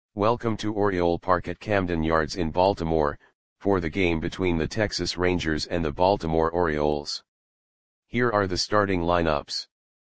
Welcome to Oriole Park at Camden Yards in Baltimore, for the game between the Texas Rangers and the Baltimore Orioles. Here are the starting lineups.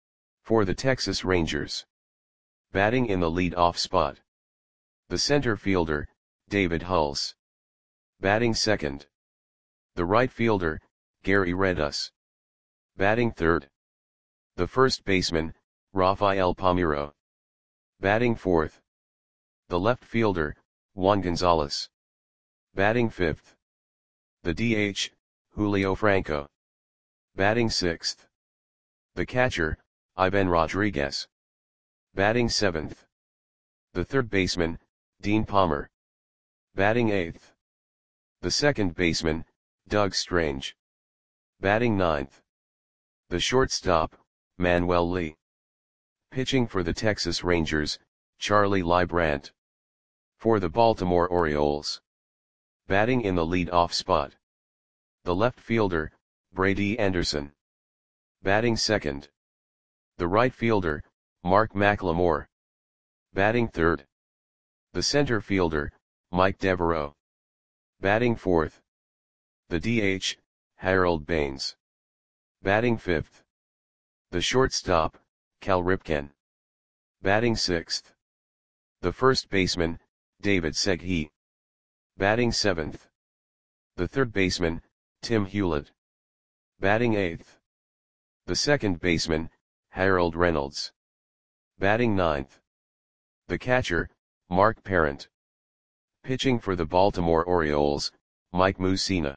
For the Texas Rangers. Batting in the lead-off spot. The center fielder, David Hulse. Batting second. The right fielder, Gary Redus. Batting third. The first baseman, Rafael Palmeiro. Batting fourth. The left fielder, Juan Gonzalez. Batting fifth. The DH, Julio Franco. Batting sixth. The catcher, Ivan Rodriguez. Batting seventh. The third baseman, Dean Palmer. Batting eighth. The second baseman, Doug Strange. Batting ninth. The shortstop, Manuel Lee. Pitching for the Texas Rangers, Charlie Leibrandt. For the Baltimore Orioles. Batting in the lead-off spot. The left fielder, Brady Anderson. Batting second. The right fielder, Mark McLemore. Batting third. The center fielder, Mike Devereaux. Batting fourth. The DH, Harold Baines. Batting fifth. The shortstop, Cal Ripken. Batting sixth. The first baseman, David Segui. Batting seventh. The third baseman, Tim Hewlett. Batting eighth. The second baseman, Harold Reynolds. Batting ninth. The catcher, Mark Parent. Pitching for the Baltimore Orioles, Mike Mussina.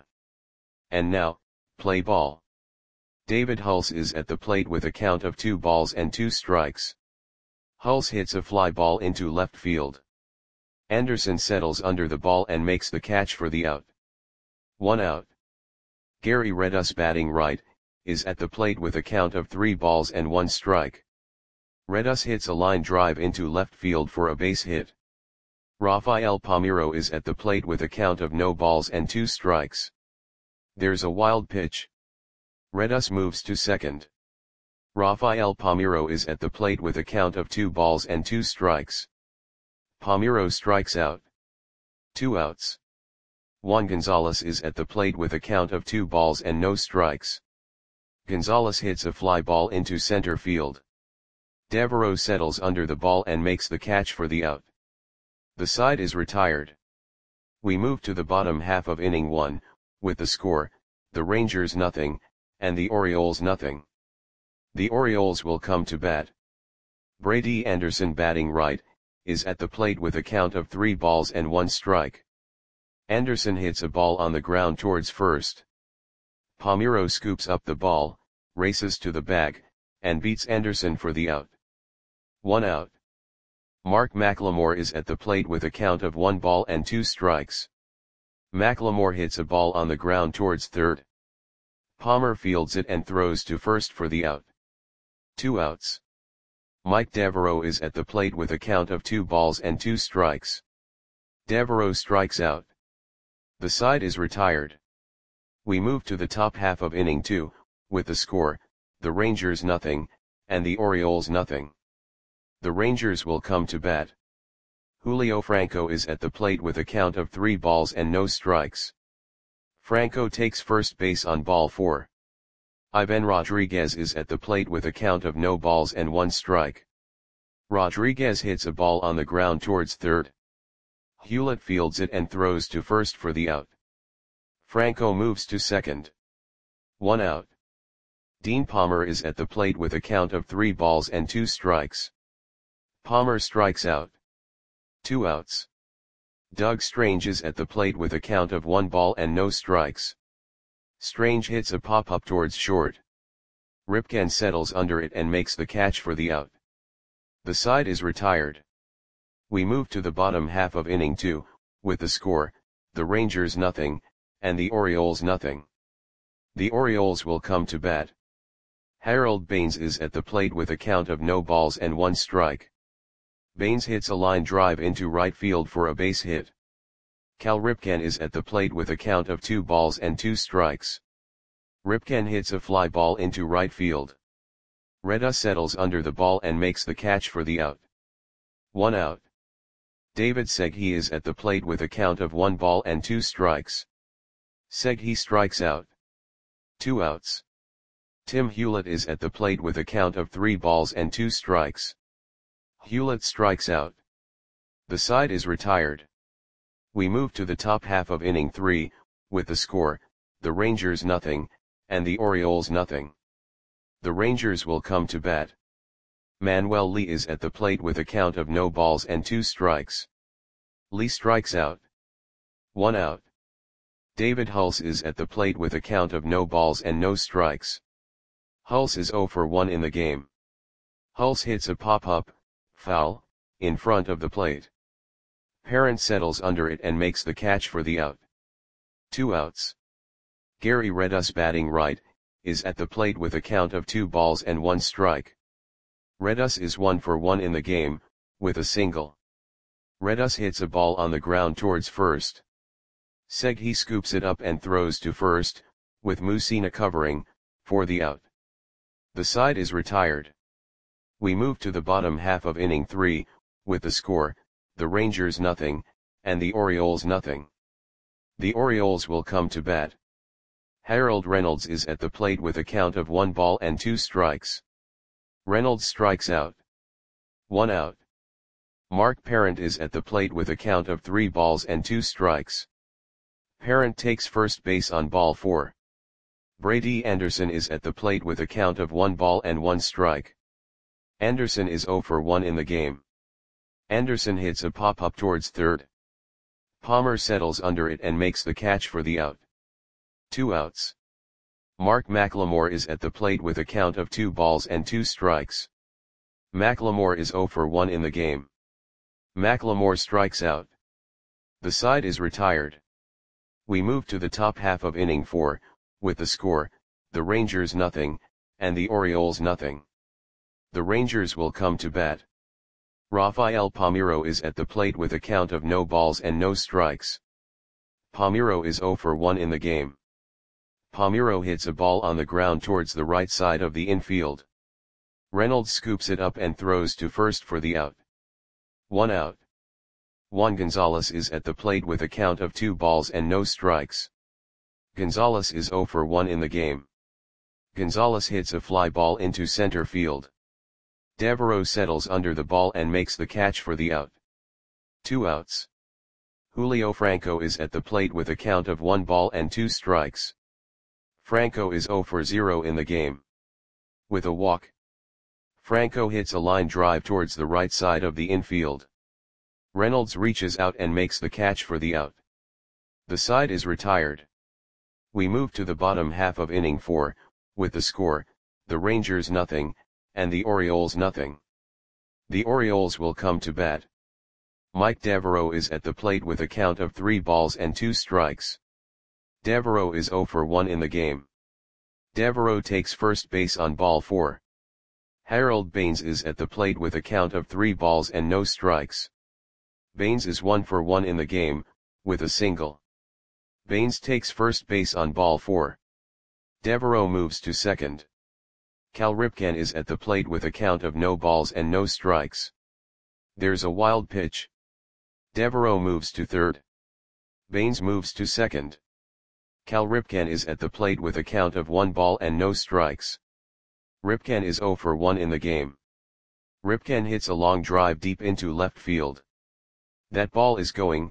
And now, play ball. David Hulse is at the plate with a count of 2 balls and 2 strikes. Hulse hits a fly ball into left field. Anderson settles under the ball and makes the catch for the out. 1 out. Gary Redus, batting right, is at the plate with a count of 3 balls and 1 strike. Redus hits a line drive into left field for a base hit. Rafael Palmeiro is at the plate with a count of no balls and 2 strikes. There's a wild pitch. Redus moves to second. Rafael Palmeiro is at the plate with a count of 2 balls and 2 strikes. Palmeiro strikes out. 2 outs. Juan Gonzalez is at the plate with a count of 2 balls and no strikes. Gonzalez hits a fly ball into center field. Devereaux settles under the ball and makes the catch for the out. The side is retired. We move to the bottom half of inning 1, with the score, the Rangers 0, and the Orioles 0. The Orioles will come to bat. Brady Anderson, batting right, is at the plate with a count of 3 balls and 1 strike. Anderson hits a ball on the ground towards first. Palmeiro scoops up the ball, races to the bag, and beats Anderson for the out. 1 out. Mark McLemore is at the plate with a count of 1 ball and 2 strikes. McLemore hits a ball on the ground towards third. Palmer fields it and throws to first for the out. 2 outs. Mike Devereaux is at the plate with a count of 2 balls and 2 strikes. Devereaux strikes out. The side is retired. We move to the top half of inning 2, with the score, the Rangers 0, and the Orioles 0. The Rangers will come to bat. Julio Franco is at the plate with a count of 3 balls and no strikes. Franco takes first base on ball 4. Ivan Rodriguez is at the plate with a count of no balls and 1 strike. Rodriguez hits a ball on the ground towards third. Hewlett fields it and throws to first for the out. Franco moves to second. 1 out. Dean Palmer is at the plate with a count of 3 balls and 2 strikes. Palmer strikes out. 2 outs. Doug Strange is at the plate with a count of 1 ball and no strikes. Strange hits a pop-up towards short. Ripken settles under it and makes the catch for the out. The side is retired. We move to the bottom half of inning 2, with the score, the Rangers 0, and the Orioles 0. The Orioles will come to bat. Harold Baines is at the plate with a count of no balls and 1 strike. Baines hits a line drive into right field for a base hit. Cal Ripken is at the plate with a count of 2 balls and 2 strikes. Ripken hits a fly ball into right field. Redus settles under the ball and makes the catch for the out. 1 out. David Segui is at the plate with a count of 1 ball and 2 strikes. Segui strikes out. 2 outs. Tim Hewlett is at the plate with a count of 3 balls and 2 strikes. Hewlett strikes out. The side is retired. We move to the top half of inning 3, with the score, the Rangers nothing, and the Orioles nothing. The Rangers will come to bat. Manuel Lee is at the plate with a count of no balls and 2 strikes. Lee strikes out. 1 out. David Hulse is at the plate with a count of no balls and no strikes. Hulse is 0 for 1 in the game. Hulse hits a pop-up, foul, in front of the plate. Parent settles under it and makes the catch for the out. 2 outs. Gary Redus, batting right, is at the plate with a count of 2 balls and 1 strike. Redus is 1 for 1 in the game, with a single. Redus hits a ball on the ground towards first. Segui scoops it up and throws to first, with Mussina covering, for the out. The side is retired. We move to the bottom half of inning 3, with the score, the Rangers nothing, and the Orioles nothing. The Orioles will come to bat. Harold Reynolds is at the plate with a count of 1 ball and 2 strikes. Reynolds strikes out. 1 out. Mark Parent is at the plate with a count of 3 balls and 2 strikes. Parent takes first base on ball 4. Brady Anderson is at the plate with a count of 1 ball and 1 strike. Anderson is 0 for 1 in the game. Anderson hits a pop-up towards third. Palmer settles under it and makes the catch for the out. 2 outs. Mark McLemore is at the plate with a count of 2 balls and 2 strikes. McLemore is 0 for 1 in the game. McLemore strikes out. The side is retired. We move to the top half of inning 4, with the score, the Rangers nothing, and the Orioles nothing. The Rangers will come to bat. Rafael Palmeiro is at the plate with a count of no balls and no strikes. Palmeiro is 0 for 1 in the game. Palmeiro hits a ball on the ground towards the right side of the infield. Reynolds scoops it up and throws to first for the out. 1 out. Juan Gonzalez is at the plate with a count of 2 balls and no strikes. Gonzalez is 0 for 1 in the game. Gonzalez hits a fly ball into center field. Devereaux settles under the ball and makes the catch for the out. 2 outs. Julio Franco is at the plate with a count of 1 ball and 2 strikes. Franco is 0 for 0 in the game. With a walk. Franco hits a line drive towards the right side of the infield. Reynolds reaches out and makes the catch for the out. The side is retired. We move to the bottom half of inning 4, with the score, the Rangers nothing, and the Orioles nothing. The Orioles will come to bat. Mike Devereaux is at the plate with a count of 3 balls and 2 strikes. Devereaux is 0 for 1 in the game. Devereaux takes first base on ball 4. Harold Baines is at the plate with a count of 3 balls and no strikes. Baines is 1 for 1 in the game, with a single. Baines takes first base on ball 4. Devereaux moves to second. Cal Ripken is at the plate with a count of no balls and no strikes. There's a wild pitch. Devereaux moves to third. Baines moves to second. Cal Ripken is at the plate with a count of 1 ball and no strikes. Ripken is 0 for 1 in the game. Ripken hits a long drive deep into left field. That ball is gone.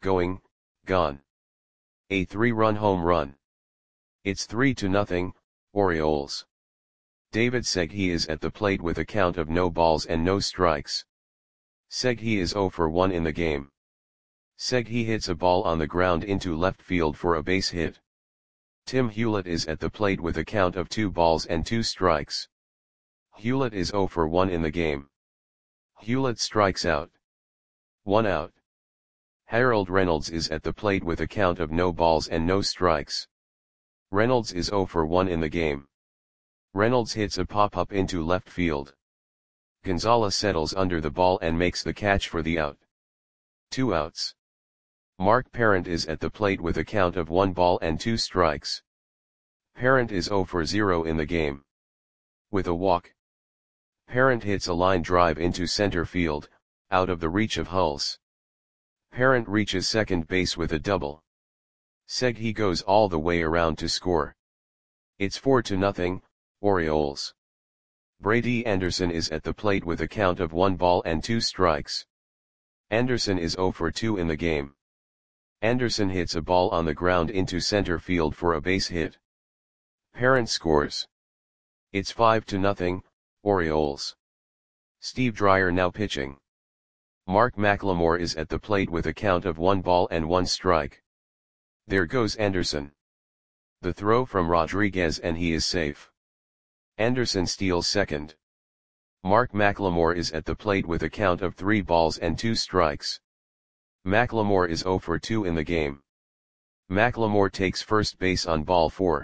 A 3-run home run. It's 3-0, Orioles. David Segui is at the plate with a count of no balls and no strikes. Segui is 0 for 1 in the game. Segui hits a ball on the ground into left field for a base hit. Tim Hewlett is at the plate with a count of 2 balls and 2 strikes. Hewlett is 0 for 1 in the game. Hewlett strikes out. 1 out. Harold Reynolds is at the plate with a count of no balls and no strikes. Reynolds is 0 for 1 in the game. Reynolds hits a pop-up into left field. Gonzalez settles under the ball and makes the catch for the out. 2 outs. Mark Parent is at the plate with a count of 1 ball and 2 strikes. Parent is 0 for 0 in the game. With a walk. Parent hits a line drive into center field, out of the reach of Hulse. Parent reaches second base with a double. Seghi goes all the way around to score. It's 4-0, Orioles. Brady Anderson is at the plate with a count of 1 ball and 2 strikes. Anderson is 0 for 2 in the game. Anderson hits a ball on the ground into center field for a base hit. Parent scores. It's 5-0, Orioles. Steve Dreyer now pitching. Mark McLemore is at the plate with a count of 1 ball and 1 strike. There goes Anderson. The throw from Rodriguez and he is safe. Anderson steals second. Mark McLemore is at the plate with a count of 3 balls and 2 strikes. McLemore is 0 for 2 in the game. McLemore takes first base on ball 4.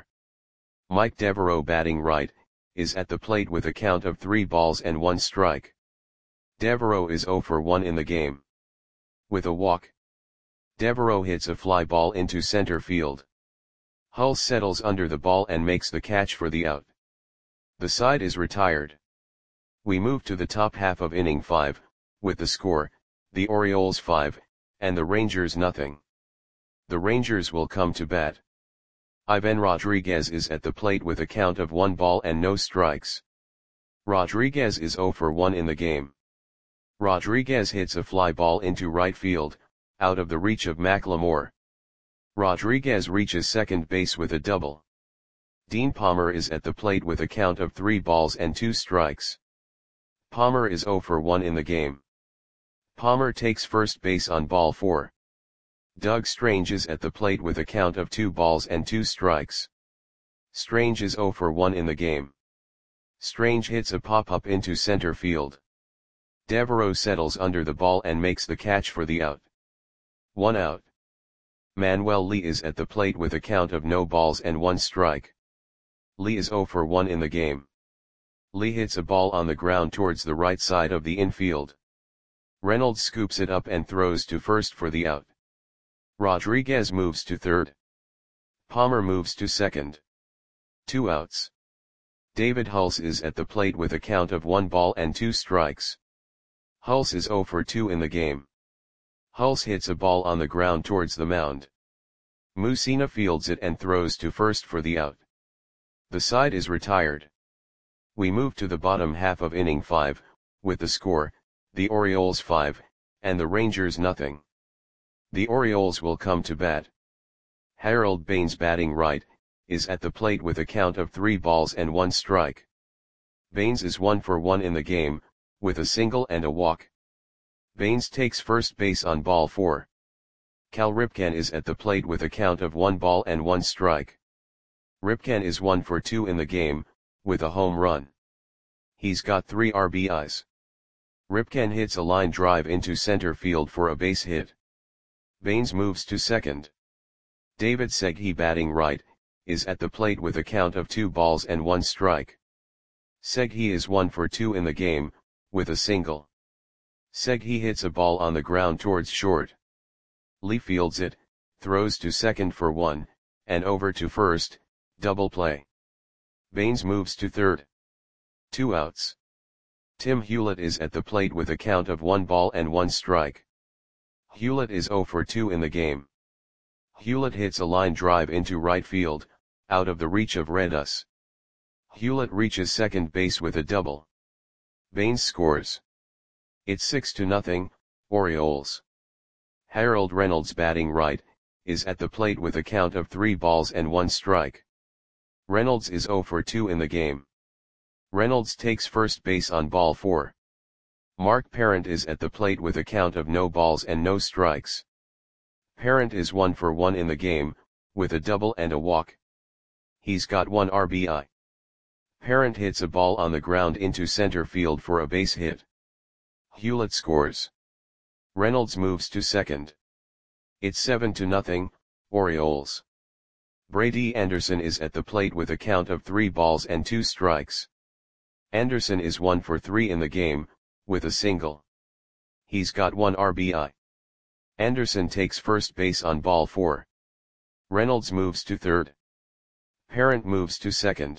Mike Devereaux batting right, is at the plate with a count of 3 balls and 1 strike. Devereaux is 0 for 1 in the game. With a walk, Devereaux hits a fly ball into center field. Hulse settles under the ball and makes the catch for the out. The side is retired. We move to the top half of inning 5, with the score, the Orioles 5, and the Rangers 0. The Rangers will come to bat. Ivan Rodriguez is at the plate with a count of 1 ball and no strikes. Rodriguez is 0 for 1 in the game. Rodriguez hits a fly ball into right field, out of the reach of McLemore. Rodriguez reaches second base with a double. Dean Palmer is at the plate with a count of 3 balls and 2 strikes. Palmer is 0 for 1 in the game. Palmer takes first base on ball 4. Doug Strange is at the plate with a count of 2 balls and 2 strikes. Strange is 0 for 1 in the game. Strange hits a pop-up into center field. Devereaux settles under the ball and makes the catch for the out. 1 out. Manuel Lee is at the plate with a count of no balls and 1 strike. Lee is 0 for 1 in the game. Lee hits a ball on the ground towards the right side of the infield. Reynolds scoops it up and throws to first for the out. Rodriguez moves to third. Palmer moves to second. 2 outs. David Hulse is at the plate with a count of 1 ball and 2 strikes. Hulse is 0 for 2 in the game. Hulse hits a ball on the ground towards the mound. Mussina fields it and throws to first for the out. The side is retired. We move to the bottom half of inning 5, with the score, the Orioles 5, and the Rangers 0. The Orioles will come to bat. Harold Baines batting right, is at the plate with a count of 3 balls and 1 strike. Baines is 1 for 1 in the game, with a single and a walk. Baines takes first base on ball 4. Cal Ripken is at the plate with a count of 1 ball and 1 strike. Ripken is 1 for 2 in the game, with a home run. He's got 3 RBIs. Ripken hits a line drive into center field for a base hit. Baines moves to second. David Seghi batting right, is at the plate with a count of 2 balls and 1 strike. Seghi is 1 for 2 in the game, with a single. Seghi hits a ball on the ground towards short. Lee fields it, throws to second for 1, and over to first, double play. Baines moves to third. 2 outs. Tim Hewlett is at the plate with a count of 1 ball and 1 strike. Hewlett is 0 for 2 in the game. Hewlett hits a line drive into right field, out of the reach of Redus. Hewlett reaches second base with a double. Baines scores. It's 6-0, Orioles. Harold Reynolds batting right, is at the plate with a count of 3 balls and 1 strike. Reynolds is 0 for 2 in the game. Reynolds takes first base on ball 4. Mark Parent is at the plate with a count of no balls and no strikes. Parent is 1 for 1 in the game, with a double and a walk. He's got 1 RBI. Parent hits a ball on the ground into center field for a base hit. Hewlett scores. Reynolds moves to second. It's 7-0, Orioles. Brady Anderson is at the plate with a count of 3 balls and 2 strikes. Anderson is 1 for 3 in the game, with a single. He's got 1 RBI. Anderson takes first base on ball 4. Reynolds moves to third. Parent moves to second.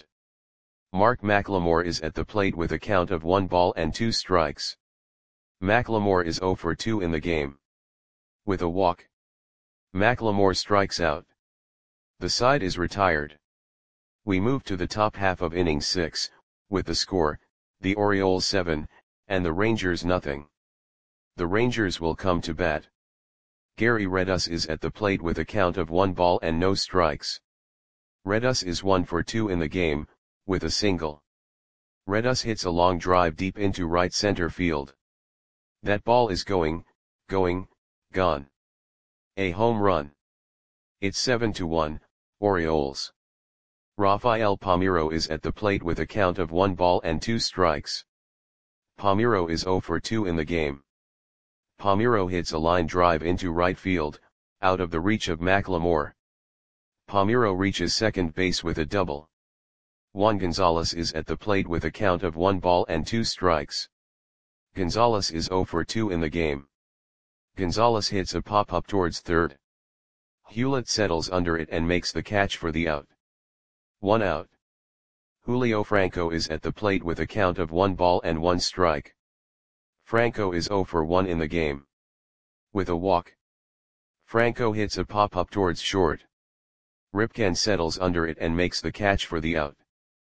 Mark McLemore is at the plate with a count of 1 ball and 2 strikes. McLemore is 0 for 2 in the game. With a walk, McLemore strikes out. The side is retired. We move to the top half of inning 6, with the score, the Orioles 7, and the Rangers nothing. The Rangers will come to bat. Gary Redus is at the plate with a count of 1 ball and no strikes. Redus is 1 for 2 in the game, with a single. Redus hits a long drive deep into right center field. That ball is going, gone. A home run. It's 7-1, Orioles. Rafael Palmeiro is at the plate with a count of 1 ball and 2 strikes. Palmeiro is 0 for 2 in the game. Palmeiro hits a line drive into right field, out of the reach of McLemore. Palmeiro reaches second base with a double. Juan Gonzalez is at the plate with a count of 1 ball and 2 strikes. Gonzalez is 0 for 2 in the game. Gonzalez hits a pop-up towards third. Hewlett settles under it and makes the catch for the out. 1 out. Julio Franco is at the plate with a count of 1 ball and 1 strike. Franco is 0 for 1 in the game. With a walk, Franco hits a pop-up towards short. Ripken settles under it and makes the catch for the out.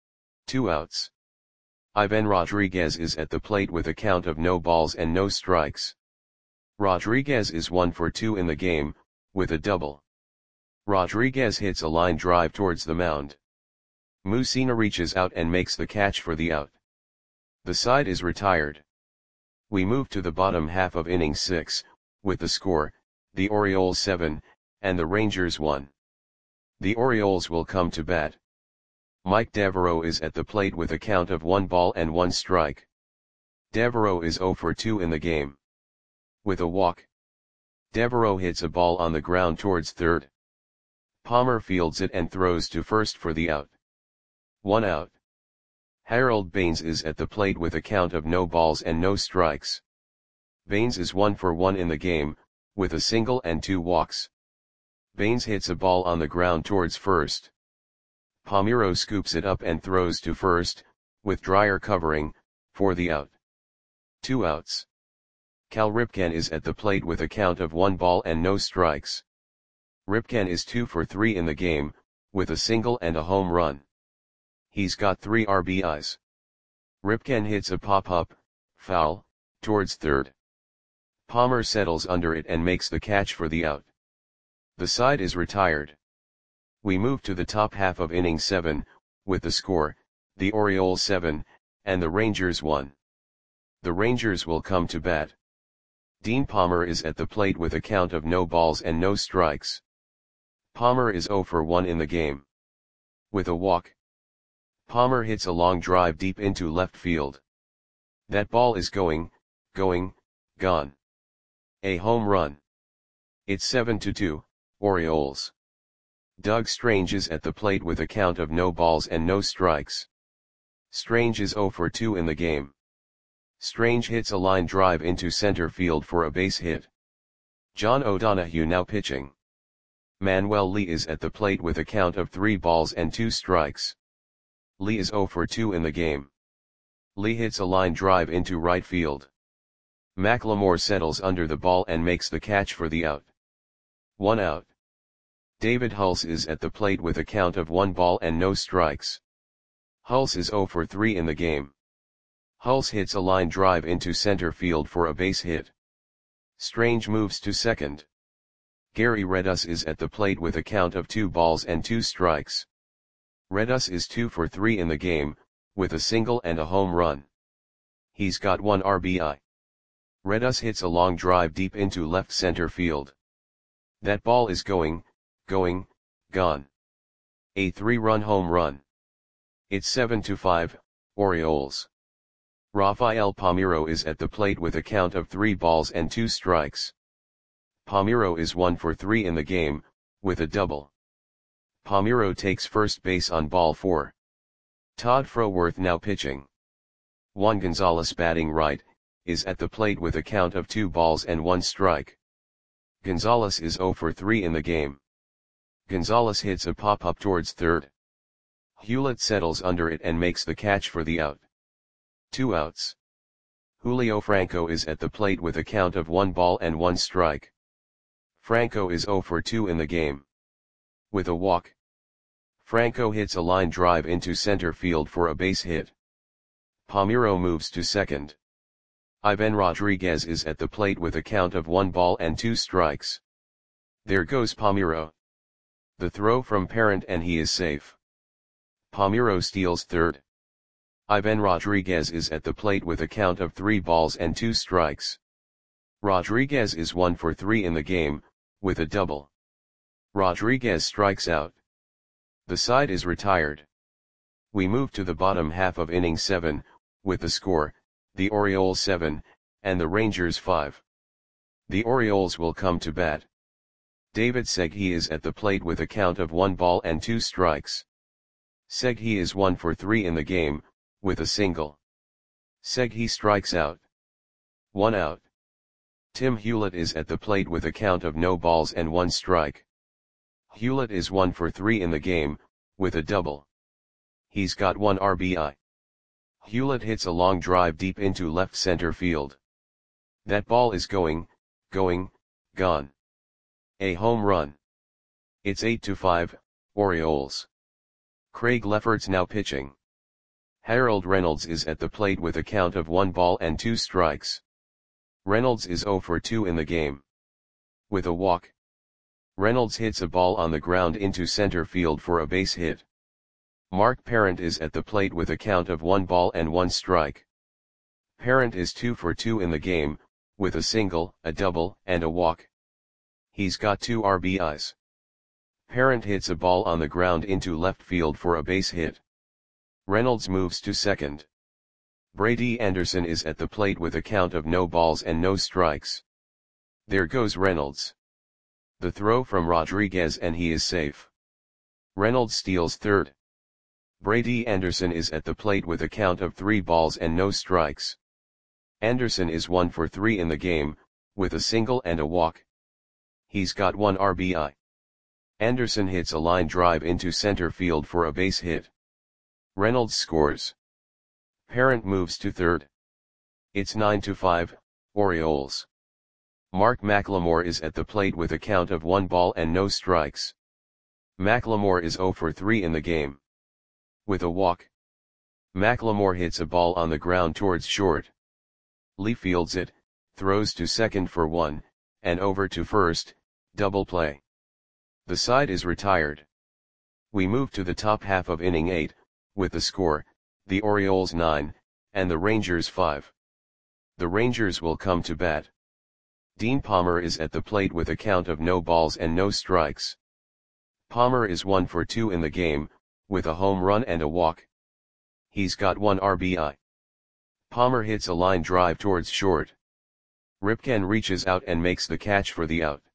2 outs. Ivan Rodriguez is at the plate with a count of no balls and no strikes. Rodriguez is 1 for 2 in the game, with a double. Rodriguez hits a line drive towards the mound. Mussina reaches out and makes the catch for the out. The side is retired. We move to the bottom half of inning 6, with the score, the Orioles 7, and the Rangers 1. The Orioles will come to bat. Mike Devereaux is at the plate with a count of 1 ball and 1 strike. Devereaux is 0 for 2 in the game. With a walk, Devereaux hits a ball on the ground towards third. Palmer fields it and throws to first for the out. 1 out. Harold Baines is at the plate with a count of no balls and no strikes. Baines is 1 for 1 in the game, with a single and 2 walks. Baines hits a ball on the ground towards first. Palmeiro scoops it up and throws to first, with Dreyer covering, for the out. 2 outs. Cal Ripken is at the plate with a count of 1 ball and no strikes. Ripken is 2 for 3 in the game, with a single and a home run. He's got 3 RBIs. Ripken hits a pop-up, foul, towards third. Palmer settles under it and makes the catch for the out. The side is retired. We move to the top half of inning 7, with the score, the Orioles 7, and the Rangers 1. The Rangers will come to bat. Dean Palmer is at the plate with a count of no balls and no strikes. Palmer is 0 for 1 in the game. With a walk, Palmer hits a long drive deep into left field. That ball is going, gone. A home run. It's 7-2, Orioles. Doug Strange is at the plate with a count of no balls and no strikes. Strange is 0 for 2 in the game. Strange hits a line drive into center field for a base hit. John O'Donohue now pitching. Manuel Lee is at the plate with a count of 3 balls and 2 strikes. Lee is 0 for 2 in the game. Lee hits a line drive into right field. McLemore settles under the ball and makes the catch for the out. 1 out. David Hulse is at the plate with a count of 1 ball and no strikes. Hulse is 0 for 3 in the game. Hulse hits a line drive into center field for a base hit. Strange moves to second. Gary Redus is at the plate with a count of 2 balls and 2 strikes. Redus is 2 for 3 in the game, with a single and a home run. He's got 1 RBI. Redus hits a long drive deep into left center field. That ball is going, gone. A 3-run home run. It's 7-5, Orioles. Rafael Palmeiro is at the plate with a count of 3 balls and 2 strikes. Palmeiro is 1 for 3 in the game, with a double. Palmeiro takes first base on ball 4. Todd Froworth now pitching. Juan Gonzalez batting right, is at the plate with a count of 2 balls and 1 strike. Gonzalez is 0 for 3 in the game. Gonzalez hits a pop-up towards third. Hewlett settles under it and makes the catch for the out. 2 outs. Julio Franco is at the plate with a count of 1 ball and 1 strike. Franco is 0 for 2 in the game. With a walk, Franco hits a line drive into center field for a base hit. Palmeiro moves to second. Ivan Rodriguez is at the plate with a count of 1 ball and 2 strikes. There goes Palmeiro. The throw from Parent and he is safe. Palmeiro steals third. Ivan Rodriguez is at the plate with a count of 3 balls and 2 strikes. Rodriguez is 1 for 3 in the game, with a double. Rodriguez strikes out. The side is retired. We move to the bottom half of inning 7, with the score, the Orioles 7, and the Rangers 5. The Orioles will come to bat. David Segui is at the plate with a count of 1 ball and 2 strikes. Segui is 1 for 3 in the game, with a single. Segui strikes out. 1 out. Tim Hewlett is at the plate with a count of no balls and 1 strike. Hewlett is 1 for 3 in the game, with a double. He's got 1 RBI. Hewlett hits a long drive deep into left center field. That ball is going, gone. A home run. It's 8-5, Orioles. Craig Lefferts now pitching. Harold Reynolds is at the plate with a count of 1 ball and 2 strikes. Reynolds is 0 for 2 in the game. With a walk, Reynolds hits a ball on the ground into center field for a base hit. Mark Parent is at the plate with a count of 1 ball and 1 strike. Parent is 2 for 2 in the game, with a single, a double, and a walk. He's got 2 RBIs. Parent hits a ball on the ground into left field for a base hit. Reynolds moves to second. Brady Anderson is at the plate with a count of no balls and no strikes. There goes Reynolds. The throw from Rodriguez and he is safe. Reynolds steals third. Brady Anderson is at the plate with a count of 3 balls and no strikes. Anderson is 1 for 3 in the game, with a single and a walk. He's got 1 RBI. Anderson hits a line drive into center field for a base hit. Reynolds scores. Parent moves to third. It's 9-5, Orioles. Mark McLemore is at the plate with a count of 1 ball and no strikes. McLemore is 0 for 3 in the game. With a walk, McLemore hits a ball on the ground towards short. Lee fields it, throws to second for 1, and over to first, double play. The side is retired. We move to the top half of inning 8, with the score, the Orioles 9, and the Rangers 5. The Rangers will come to bat. Dean Palmer is at the plate with a count of no balls and no strikes. Palmer is 1 for 2 in the game, with a home run and a walk. He's got 1 RBI. Palmer hits a line drive towards short. Ripken reaches out and makes the catch for the out.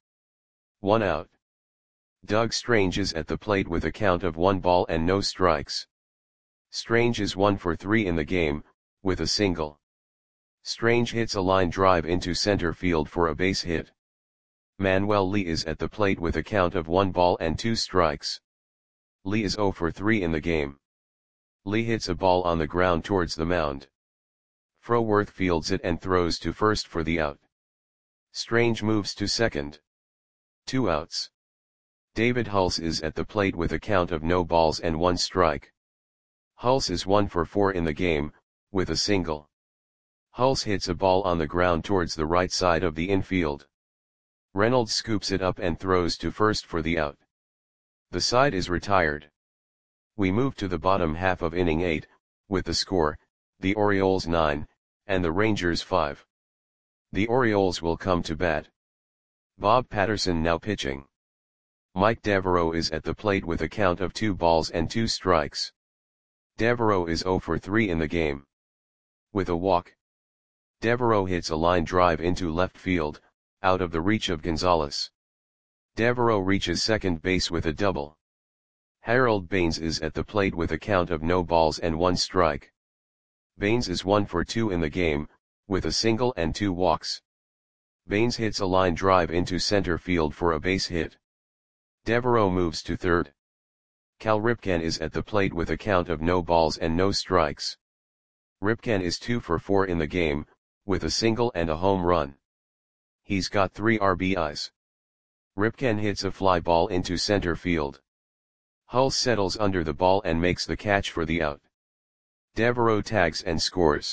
1 out. Doug Strange is at the plate with a count of 1 ball and no strikes. Strange is 1 for 3 in the game, with a single. Strange hits a line drive into center field for a base hit. Manuel Lee is at the plate with a count of 1 ball and 2 strikes. Lee is 0 for 3 in the game. Lee hits a ball on the ground towards the mound. Froworth fields it and throws to first for the out. Strange moves to second. 2 outs. David Hulse is at the plate with a count of no balls and 1 strike. Hulse is 1 for 4 in the game, with a single. Hulse hits a ball on the ground towards the right side of the infield. Reynolds scoops it up and throws to first for the out. The side is retired. We move to the bottom half of inning 8, with the score, the Orioles 9, and the Rangers 5. The Orioles will come to bat. Bob Patterson now pitching. Mike Devereaux is at the plate with a count of 2 balls and 2 strikes. Devereaux is 0 for 3 in the game. With a walk, Devereaux hits a line drive into left field, out of the reach of Gonzalez. Devereaux reaches second base with a double. Harold Baines is at the plate with a count of no balls and 1 strike. Baines is 1 for 2 in the game, with a single and 2 walks. Baines hits a line drive into center field for a base hit. Devereaux moves to third. Cal Ripken is at the plate with a count of no balls and no strikes. Ripken is 2 for 4 in the game, with a single and a home run. He's got 3 RBIs. Ripken hits a fly ball into center field. Hull settles under the ball and makes the catch for the out. Devereaux tags and scores.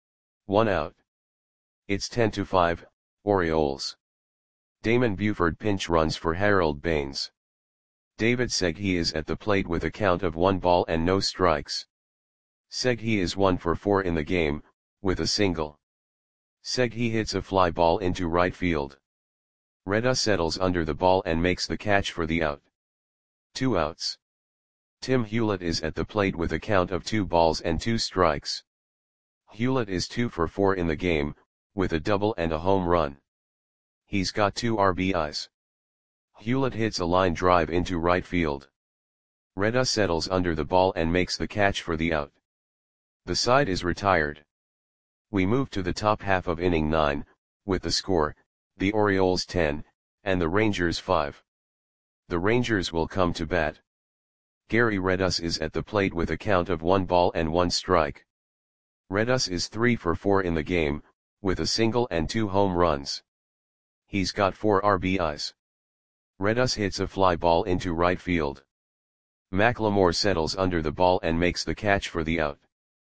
1 out. It's 10-5, Orioles. Damon Buford pinch runs for Harold Baines. David Segui is at the plate with a count of 1 ball and no strikes. Segui is 1 for 4 in the game, with a single. Segui hits a fly ball into right field. Reda settles under the ball and makes the catch for the out. 2 outs. Tim Hewlett is at the plate with a count of 2 balls and 2 strikes. Hewlett is 2 for 4 in the game, with a double and a home run. He's got 2 RBIs. Hewlett hits a line drive into right field. Reda settles under the ball and makes the catch for the out. The side is retired. We move to the top half of inning 9, with the score, the Orioles 10, and the Rangers 5. The Rangers will come to bat. Gary Redus is at the plate with a count of 1 ball and 1 strike. Redus is 3 for 4 in the game, with a single and 2 home runs. He's got 4 RBIs. Redus hits a fly ball into right field. McLemore settles under the ball and makes the catch for the out.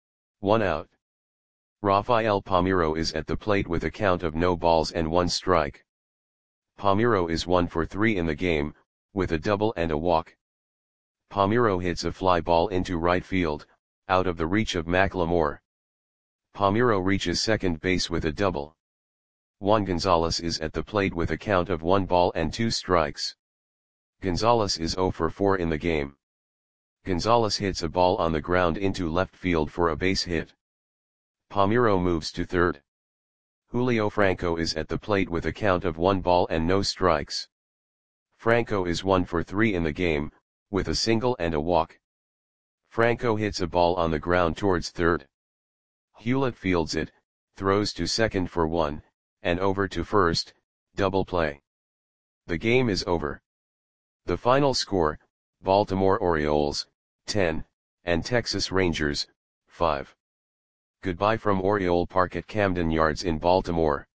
1 out. Rafael Palmeiro is at the plate with a count of no balls and 1 strike. Palmeiro is 1 for 3 in the game, with a double and a walk. Palmeiro hits a fly ball into right field, out of the reach of McLemore. Palmeiro reaches second base with a double. Juan Gonzalez is at the plate with a count of 1 ball and 2 strikes. Gonzalez is 0 for 4 in the game. Gonzalez hits a ball on the ground into left field for a base hit. Palmeiro moves to third. Julio Franco is at the plate with a count of 1 ball and no strikes. Franco is 1 for 3 in the game, with a single and a walk. Franco hits a ball on the ground towards third. Hewlett fields it, throws to second for 1, and over to first, double play. The game is over. The final score, Baltimore Orioles, 10, and Texas Rangers, 5. Goodbye from Oriole Park at Camden Yards in Baltimore.